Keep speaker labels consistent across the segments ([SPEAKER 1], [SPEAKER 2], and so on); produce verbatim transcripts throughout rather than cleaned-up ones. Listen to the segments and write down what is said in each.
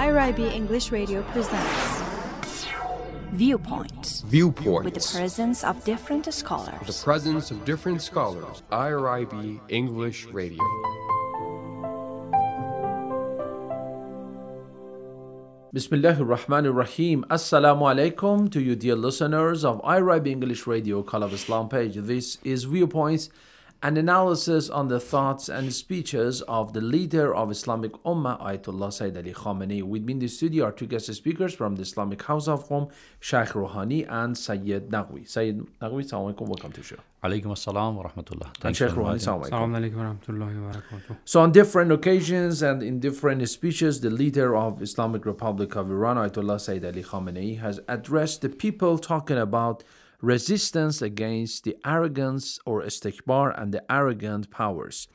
[SPEAKER 1] I R I B English Radio presents Viewpoints.
[SPEAKER 2] Viewpoints.
[SPEAKER 1] With the presence of different scholars.
[SPEAKER 2] With the presence of different scholars. I R I B English Radio.
[SPEAKER 3] Bismillah ar-Rahman ar-Rahim. Assalamu alaikum to you dear listeners of I R I B English Radio Call of Islam page. This is Viewpoints, an analysis on the thoughts and speeches of the leader of Islamic Ummah, Ayatollah Sayyid Ali Khamenei. With me in the studio are two guest speakers from the Islamic House of Qom, Shaykh Rouhani and Sayyid Naqvi. Sayyid Naqvi, assalamu alaikum, welcome to the show.
[SPEAKER 4] Alaikum assalam wa rahmatullah.
[SPEAKER 3] And Shaykh Rouhani, assalamu
[SPEAKER 5] alaikum wa rahmatullahi wa barakatuh.
[SPEAKER 3] So on different occasions and in different speeches, the leader of Islamic Republic of Iran, Ayatollah Sayyid Ali Khamenei, has addressed the people talking about resistance against the arrogance or istikbar and the arrogant powers.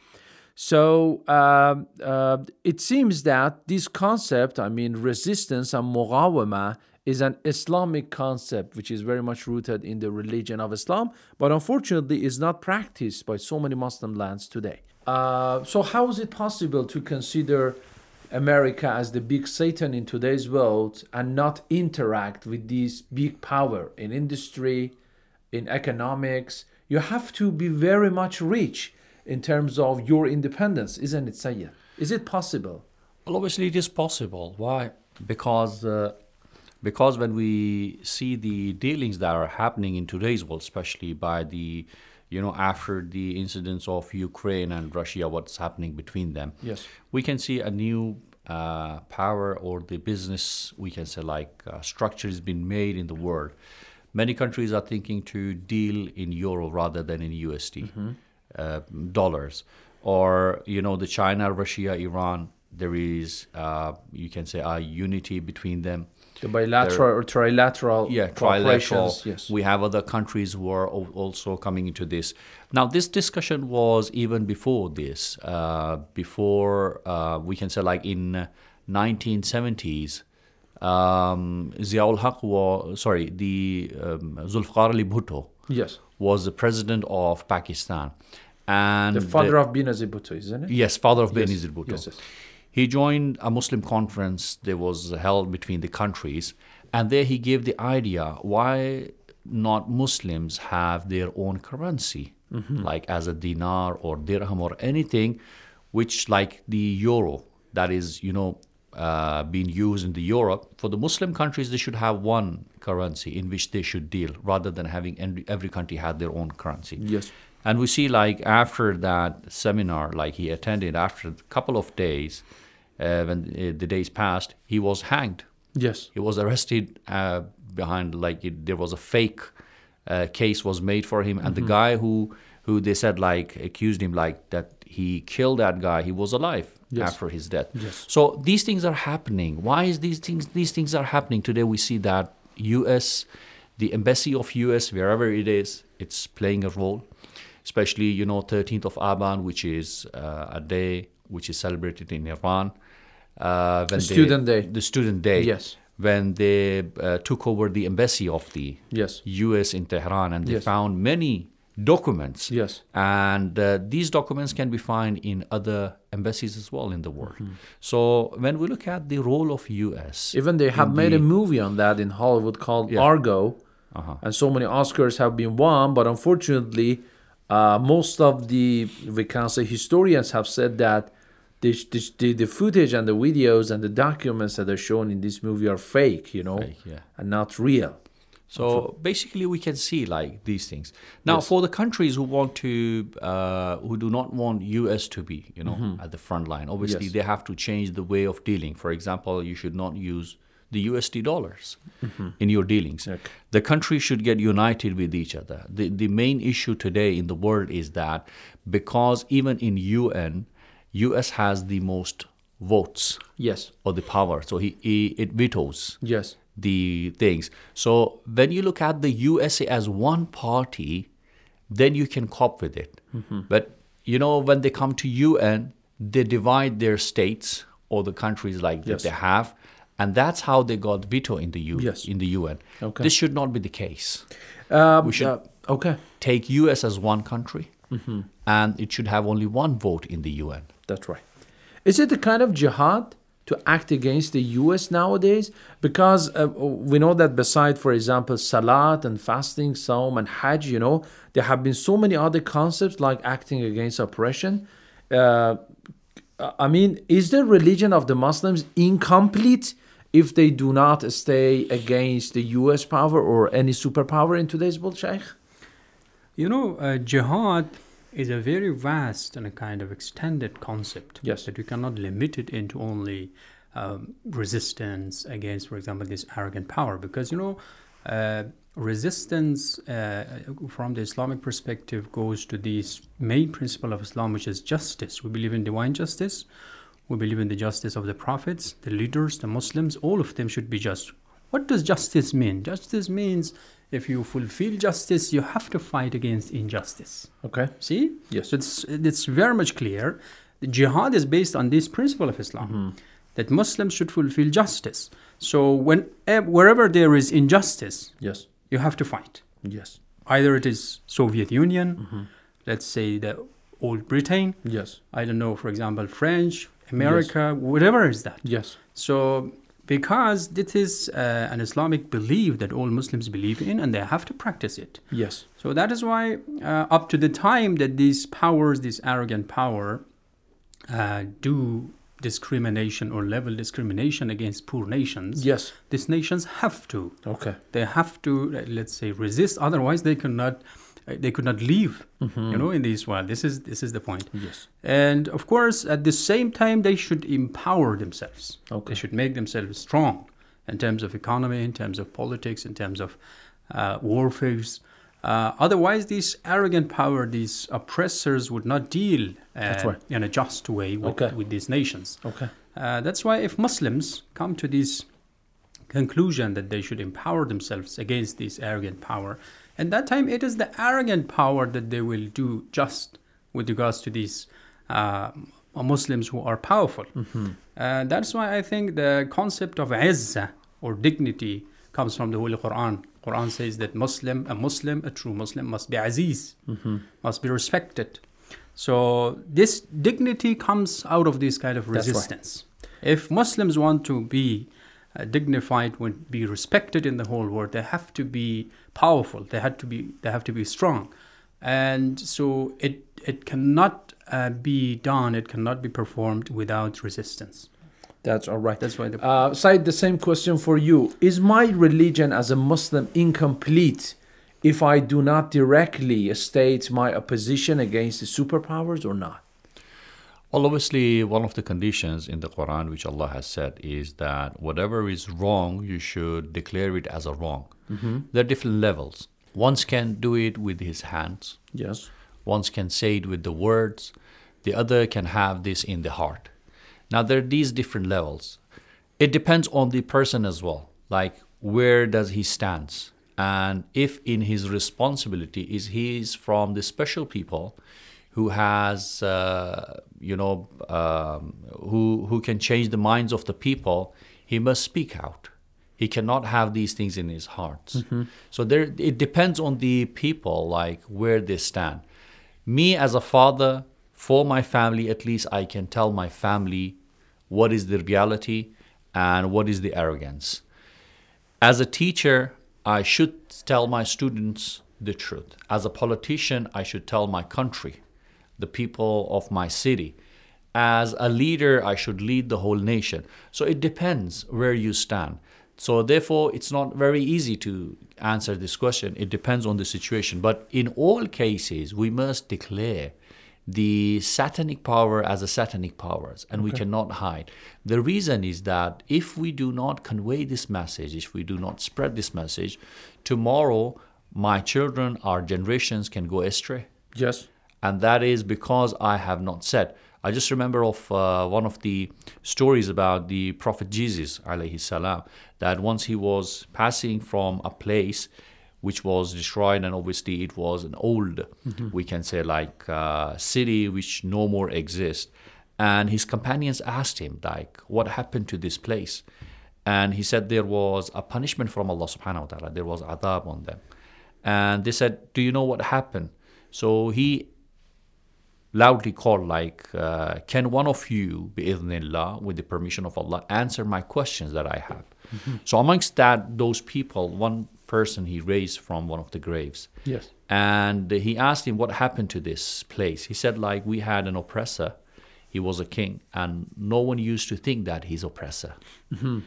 [SPEAKER 3] So uh, uh, it seems that this concept, I mean resistance and mughawama, is an Islamic concept which is very much rooted in the religion of Islam, but unfortunately is not practiced by so many Muslim lands today. Uh, so how is it possible to consider America as the big Satan in today's world and not interact with this big power in industry, in economics? You have to be very much rich in terms of your independence, isn't it, Sayyid? Is it possible?
[SPEAKER 4] Well, obviously it is possible. Why? Because uh, because when we see the dealings that are happening in today's world, especially by the, you know, after the incidents of Ukraine and Russia, what's happening between them,
[SPEAKER 3] yes,
[SPEAKER 4] we can see a new uh, power or the business, we can say like uh, structure has been made in the world. Many countries are thinking to deal in euro rather than in U S D, mm-hmm. uh, dollars. Or, you know, the China, Russia, Iran, there is, uh, you can say, a unity between them.
[SPEAKER 3] The bilateral there, or trilateral
[SPEAKER 4] yeah, trilateral.
[SPEAKER 3] Yes.
[SPEAKER 4] We have other countries who are also coming into this. Now, this discussion was even before this, uh, before, uh, we can say like in nineteen seventies, um, Ziaul Haq was, sorry, the um, Zulfikar Ali Bhutto
[SPEAKER 3] yes.
[SPEAKER 4] was the president of Pakistan. And
[SPEAKER 3] the father uh, of Benazir Bhutto, isn't it?
[SPEAKER 4] Yes, father of
[SPEAKER 3] yes.
[SPEAKER 4] Benazir Bhutto.
[SPEAKER 3] Yes, yes.
[SPEAKER 4] He joined a Muslim conference that was held between the countries, and there he gave the idea, why not Muslims have their own currency, mm-hmm. like as a dinar or dirham or anything, which like the euro, that is, you know, uh, being used in the Europe. For the Muslim countries, they should have one currency in which they should deal, rather than having every country had their own currency.
[SPEAKER 3] Yes.
[SPEAKER 4] And we see like after that seminar, like he attended, after a couple of days, uh, when uh, the days passed, he was hanged.
[SPEAKER 3] Yes.
[SPEAKER 4] He was arrested uh, behind, like it, there was a fake uh, case was made for him. And mm-hmm. the guy who, who they said like accused him like that he killed that guy, he was alive yes. after his death.
[SPEAKER 3] Yes.
[SPEAKER 4] So these things are happening. Why is these things, these things are happening? Today we see that U S, the embassy of U S, wherever it is, it's playing a role. Especially, you know, thirteenth of Aban, which is uh, a day which is celebrated in Iran. Uh, when
[SPEAKER 3] the student
[SPEAKER 4] they,
[SPEAKER 3] day.
[SPEAKER 4] The student day.
[SPEAKER 3] Yes.
[SPEAKER 4] When they uh, took over the embassy of the
[SPEAKER 3] yes.
[SPEAKER 4] U S in Tehran, and they
[SPEAKER 3] yes.
[SPEAKER 4] found many documents.
[SPEAKER 3] Yes.
[SPEAKER 4] And uh, these documents can be found in other embassies as well in the world. Mm-hmm. So when we look at the role of U S...
[SPEAKER 3] Even they have made the, a movie on that in Hollywood called yeah. Argo.
[SPEAKER 4] Uh-huh.
[SPEAKER 3] And so many Oscars have been won, but unfortunately... Uh, most of the, we can say, historians have said that the, the the footage and the videos and the documents that are shown in this movie are fake, you know,
[SPEAKER 4] fake, yeah.
[SPEAKER 3] and not real.
[SPEAKER 4] So basically, we can see like these things. Now,
[SPEAKER 3] yes.
[SPEAKER 4] for the countries who want to, uh, who do not want U S to be, you know, mm-hmm. at the front line, obviously
[SPEAKER 3] yes.
[SPEAKER 4] they have to change the way of dealing. For example, you should not use the U S D dollars mm-hmm. in your dealings.
[SPEAKER 3] Okay.
[SPEAKER 4] The countries should get united with each other. The the main issue today in the world is that because even in U N, U S has the most votes.
[SPEAKER 3] Yes.
[SPEAKER 4] Or the power. So he, he it vetoes.
[SPEAKER 3] Yes.
[SPEAKER 4] The things. So when you look at the U S A as one party, then you can cope with it. Mm-hmm. But, you know, when they come to U N, they divide their states or the countries like
[SPEAKER 3] yes.
[SPEAKER 4] that they have. And that's how they got veto in the U
[SPEAKER 3] yes.
[SPEAKER 4] in the U N.
[SPEAKER 3] Okay.
[SPEAKER 4] This should not be the case.
[SPEAKER 3] Um,
[SPEAKER 4] we should
[SPEAKER 3] uh, okay.
[SPEAKER 4] take U S as one country,
[SPEAKER 3] mm-hmm.
[SPEAKER 4] and it should have only one vote in the U N.
[SPEAKER 3] That's right. Is it a kind of jihad to act against the U S nowadays? Because uh, we know that beside, for example, salat and fasting, Saum and Hajj, you know, there have been so many other concepts like acting against oppression. Uh, I mean, is the religion of the Muslims incomplete if they do not stay against the U S power or any superpower in today's world, Sheikh?
[SPEAKER 5] You know, uh, jihad is a very vast and a kind of extended concept.
[SPEAKER 3] Yes.
[SPEAKER 5] That we cannot limit it into only um, resistance against, for example, this arrogant power. Because, you know, uh, resistance uh, from the Islamic perspective goes to this main principle of Islam, which is justice. We believe in divine justice. We believe in the justice of the prophets, the leaders, the Muslims. All of them should be just. What does justice mean? Justice means if you fulfill justice, you have to fight against injustice.
[SPEAKER 3] Okay.
[SPEAKER 5] See?
[SPEAKER 3] Yes.
[SPEAKER 5] So it's, it's very much clear. The jihad is based on this principle of Islam, mm-hmm. that Muslims should fulfill justice. So when wherever there is injustice,
[SPEAKER 3] yes,
[SPEAKER 5] you have to fight.
[SPEAKER 3] Yes.
[SPEAKER 5] Either it is Soviet Union,
[SPEAKER 3] mm-hmm.
[SPEAKER 5] let's say the old Britain.
[SPEAKER 3] Yes.
[SPEAKER 5] I don't know, for example, French, America, yes. whatever is that.
[SPEAKER 3] Yes.
[SPEAKER 5] So because this is uh, an Islamic belief that all Muslims believe in and they have to practice it.
[SPEAKER 3] Yes.
[SPEAKER 5] So that is why uh, up to the time that these powers, this arrogant power, uh, do discrimination or level discrimination against poor nations,
[SPEAKER 3] yes,
[SPEAKER 5] these nations have to.
[SPEAKER 3] Okay.
[SPEAKER 5] They have to, uh, let's say, resist. Otherwise, they cannot. Uh, they could not live. Mm-hmm. You know, in this world. This is this is the point.
[SPEAKER 3] Yes.
[SPEAKER 5] And of course, at the same time, they should empower themselves.
[SPEAKER 3] Okay.
[SPEAKER 5] They should make themselves strong in terms of economy, in terms of politics, in terms of uh, warfare. Uh, otherwise, this arrogant power, these oppressors would not deal uh,
[SPEAKER 3] right.
[SPEAKER 5] in a just way with,
[SPEAKER 3] okay.
[SPEAKER 5] with these nations.
[SPEAKER 3] Okay.
[SPEAKER 5] Uh, that's why if Muslims come to this conclusion that they should empower themselves against this arrogant power, at that time it is the arrogant power that they will do just with regards to these uh, Muslims who are powerful. Mm-hmm. Uh, that's why I think the concept of izzah or dignity comes from the Holy Quran. Quran says that Muslim, a Muslim, a true Muslim must be aziz, mm-hmm. must be respected. So this dignity comes out of this kind of resistance. Right. If Muslims want to be uh, dignified, want to be respected in the whole world, they have to be powerful. They have to be. They have to be strong, and so it it cannot uh, be done. It cannot be performed without resistance.
[SPEAKER 3] That's all right.
[SPEAKER 5] That's why. The
[SPEAKER 3] uh, Said, the same question for you. Is my religion as a Muslim incomplete if I do not directly state my opposition against the superpowers or not?
[SPEAKER 4] Well, obviously, one of the conditions in the Quran which Allah has said is that whatever is wrong, you should declare it as a wrong. Mm-hmm. There are different levels. One can do it with his hands.
[SPEAKER 3] Yes.
[SPEAKER 4] One can say it with the words. The other can have this in the heart. Now, there are these different levels. It depends on the person as well. Like, where does he stand? And if in his responsibility is he is from the special people who has, uh, you know, um, who who can change the minds of the people, he must speak out. He cannot have these things in his heart. Mm-hmm. So there, it depends on the people, like where they stand. Me as a father, for my family, at least I can tell my family what is the reality and what is the arrogance. As a teacher, I should tell my students the truth. As a politician, I should tell my country, the people of my city. As a leader, I should lead the whole nation. So it depends where you stand. So therefore, it's not very easy to answer this question. It depends on the situation. But in all cases, we must declare the satanic power as a satanic powers, and okay. we cannot hide. The reason is that if we do not convey this message, if we do not spread this message, tomorrow my children, our generations can go astray.
[SPEAKER 3] Yes.
[SPEAKER 4] And that is because I have not said. I just remember of uh, one of the stories about the Prophet Jesus, alayhi salam, that once he was passing from a place which was destroyed, and obviously it was an old, mm-hmm. we can say like uh, city which no more exists. And his companions asked him, like, what happened to this place? And he said there was a punishment from Allah subhanahu wa ta'ala. There was adab on them. And they said, do you know what happened? So he loudly called like, uh, can one of you, bi'idhnillah, with the permission of Allah, answer my questions that I have? Mm-hmm. So amongst that, those people, one person he raised from one of the graves.
[SPEAKER 3] Yes.
[SPEAKER 4] And he asked him what happened to this place. He said, like, we had an oppressor. He was a king, and no one used to think that he's oppressor. Mm-hmm.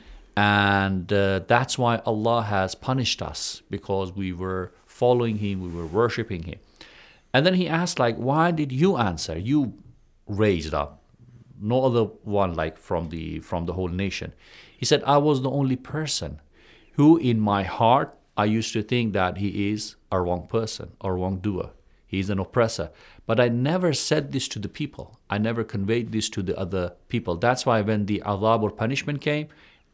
[SPEAKER 4] And uh, that's why Allah has punished us, because we were following him, we were worshipping him. And then he asked, like, why did you answer? You raised up. No other one, like, from the from the whole nation. He said, I was the only person who in my heart, I used to think that he is a wrong person, a wrongdoer. He is an oppressor. But I never said this to the people. I never conveyed this to the other people. That's why when the azab or punishment came,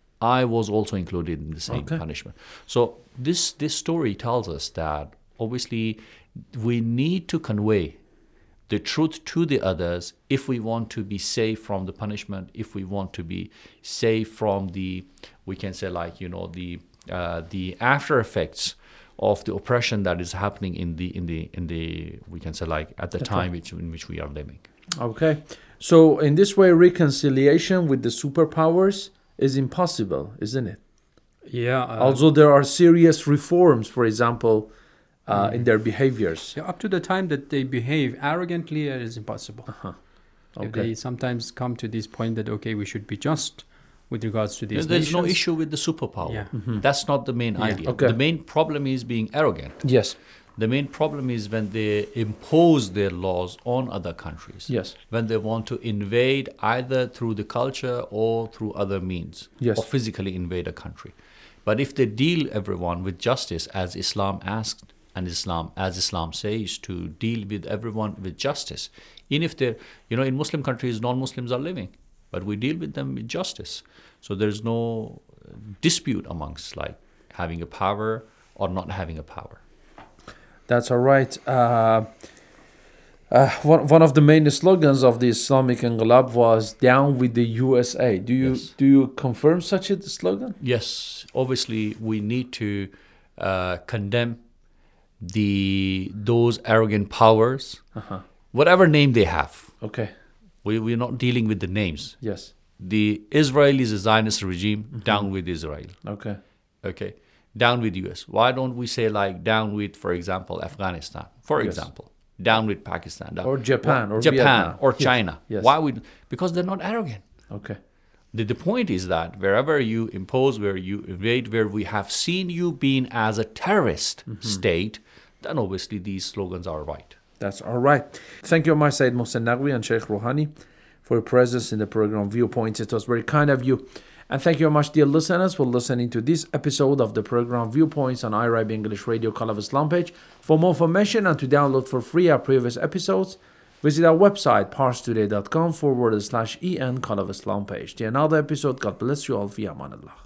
[SPEAKER 4] I was also included in the same okay. punishment. So this this story tells us that obviously we need to convey the truth to the others if we want to be safe from the punishment, if we want to be safe from the, we can say like, you know, the uh, the after effects of the oppression that is happening in the in the in the we can say like at the okay. time which, in which we are living.
[SPEAKER 3] Okay, so in this way, reconciliation with the superpowers is impossible, isn't it?
[SPEAKER 5] Yeah. Uh,
[SPEAKER 3] Although there are serious reforms, for example, uh, mm. in their behaviors.
[SPEAKER 5] Yeah, up to the time that they behave arrogantly, it is impossible.
[SPEAKER 3] Uh-huh. Okay.
[SPEAKER 5] If they sometimes come to this point that, okay, we should be just with regards to these
[SPEAKER 4] There's
[SPEAKER 5] nations.
[SPEAKER 4] no issue with the superpower.
[SPEAKER 5] Yeah.
[SPEAKER 4] Mm-hmm. That's not the main
[SPEAKER 5] yeah.
[SPEAKER 4] idea.
[SPEAKER 3] Okay.
[SPEAKER 4] The main problem is being arrogant.
[SPEAKER 3] Yes.
[SPEAKER 4] The main problem is when they impose their laws on other countries.
[SPEAKER 3] Yes.
[SPEAKER 4] When they want to invade either through the culture or through other means.
[SPEAKER 3] Yes.
[SPEAKER 4] Or physically invade a country. But if they deal everyone with justice, as Islam asked, and Islam, as Islam says, to deal with everyone with justice. Even if they're, you know, in Muslim countries, non-Muslims are living, but we deal with them with justice. So there's no dispute amongst like having a power or not having a power.
[SPEAKER 3] That's all right. Uh, uh, one one of the main slogans of the Islamic Inqilab was "Down with the U S A." Do you yes. do you confirm such a slogan?
[SPEAKER 4] Yes. Obviously, we need to uh, condemn the those arrogant powers, uh-huh. whatever name they have.
[SPEAKER 3] Okay.
[SPEAKER 4] We we're not dealing with the names.
[SPEAKER 3] Yes.
[SPEAKER 4] The Israel is a Zionist regime. Mm-hmm. Down with Israel.
[SPEAKER 3] Okay.
[SPEAKER 4] Okay. Down with U S. Why don't we say like down with, for example, Afghanistan, for yes. example, down with Pakistan, down,
[SPEAKER 3] or Japan,
[SPEAKER 4] or
[SPEAKER 3] or
[SPEAKER 4] Japan,
[SPEAKER 3] Vietnam.
[SPEAKER 4] or China.
[SPEAKER 3] Yes.
[SPEAKER 4] Why would? Because they're not arrogant.
[SPEAKER 3] Okay.
[SPEAKER 4] The, the point is that wherever you impose, where you invade, where we have seen you being as a terrorist mm-hmm. state, then obviously these slogans are right.
[SPEAKER 3] That's all right. Thank you, my Sayyid Mohsen Naqvi and Sheikh Rouhani, for your presence in the program Viewpoints. It was very kind of you. And thank you very much, dear listeners, for listening to this episode of the program Viewpoints on I R I B English Radio Call of Islam page. For more information and to download for free our previous episodes, visit our website, parstoday.com forward slash en Call of Islam page. To another episode, God bless you all. Fi amanillah.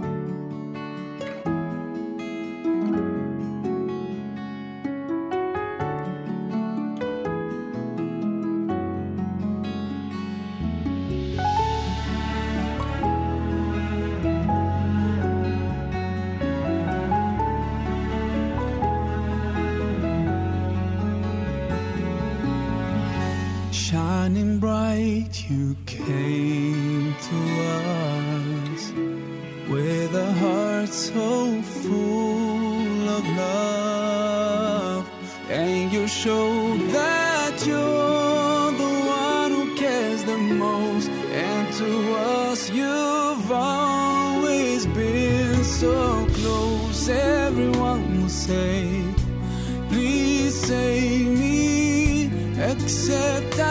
[SPEAKER 6] Shining bright, you came to us with a heart so full of love, and you showed that you're the one who cares the most, and to us you've always been so close. Everyone will say, please save me, except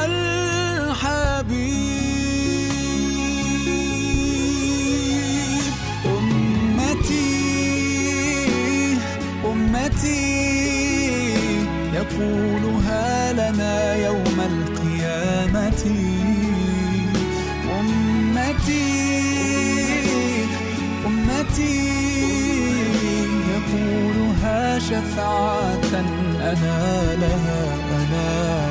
[SPEAKER 6] Al-Habib. Ummati, Ummati, يقولها لنا يوم القيامة. أمتي أمتي يقولها شفاعة أنا لها أنا